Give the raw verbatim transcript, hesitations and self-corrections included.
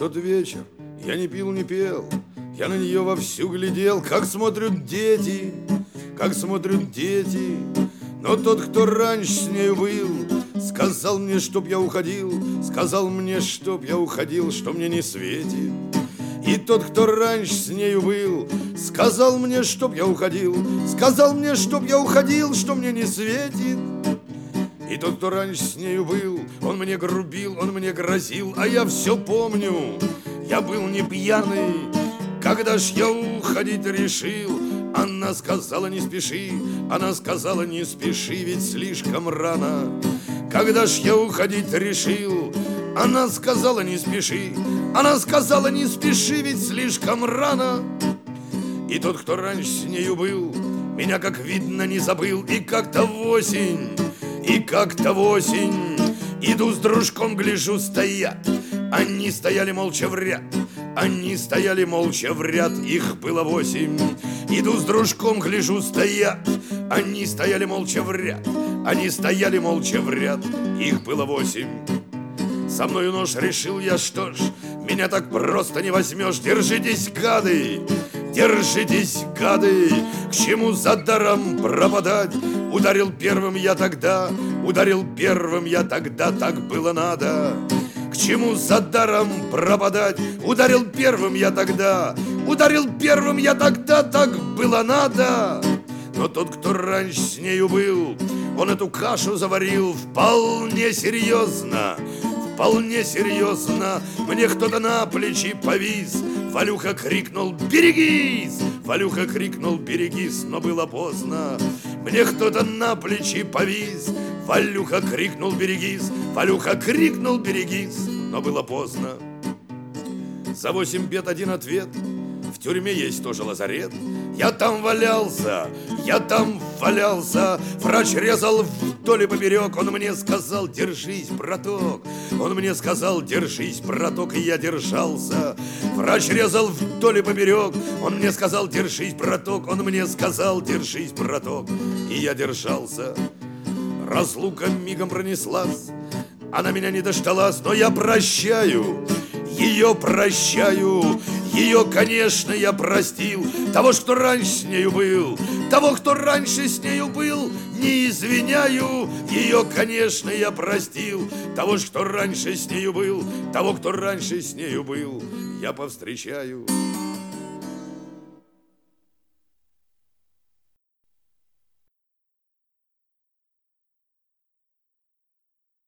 тот вечер я не пил, не пел, я на нее вовсю глядел, как смотрят дети, как смотрят дети. Но тот, кто раньше с нею был, сказал мне, чтоб я уходил, сказал мне, чтоб я уходил, что мне не светит. И тот, кто раньше с нею был, сказал мне, чтоб я уходил, сказал мне, чтоб я уходил, что мне не светит. И тот, кто раньше с нею был, он мне грубил, он мне грозил, а я все помню, я был не пьяный. Когда ж я уходить решил, она сказала, не спеши, она сказала, не спеши, ведь слишком рано. Когда ж я уходить решил, она сказала, не спеши, она сказала, не спеши, ведь слишком рано. И тот, кто раньше с нею был, меня, как видно, не забыл. И как-то в осень, и как-то в осень иду с дружком, гляжу, стоят. Они стояли молча в ряд, они стояли молча в ряд, их было восемь. Иду с дружком, гляжу, стоят. Они стояли молча в ряд, они стояли молча в ряд, их было восемь. Со мною нож, решил я, что ж, меня так просто не возьмешь. Держитесь, гады, держитесь, гады, к чему за даром пропадать? Ударил первым я тогда, ударил первым я тогда, так было надо. К чему за даром пропадать? Ударил первым я тогда, ударил первым я тогда, так было надо. Но тот, кто раньше с нею был, он эту кашу заварил вполне серьезно, вполне серьезно. Мне кто-то на плечи повис, Валюха крикнул: «Берегись!» Валюха крикнул: «Берегись!» Но было поздно. Мне кто-то на плечи повис, Валюха крикнул: «Берегись!» Валюха крикнул: «Берегись!» Но было поздно. За восемь бед один ответ: в тюрьме есть тоже лазарет. Я там валялся, я там валялся. Врач резал вдоль и поперек. Он мне сказал: «Держись, браток!» Он мне сказал: «Держись, браток!» И я держался. Врач резал вдоль и поперек. Он мне сказал: «Держись, браток!» Он мне сказал: «Держись, браток!» И я держался. Разлука мигом пронеслась, она меня не дождалась, но я прощаю, ее прощаю. Ее, конечно, я простил. Того, что раньше с нею был, того, кто раньше с нею был, не извиняю. Ее, конечно, я простил. Того, что раньше с нею был, того, кто раньше с нею был, я повстречаю.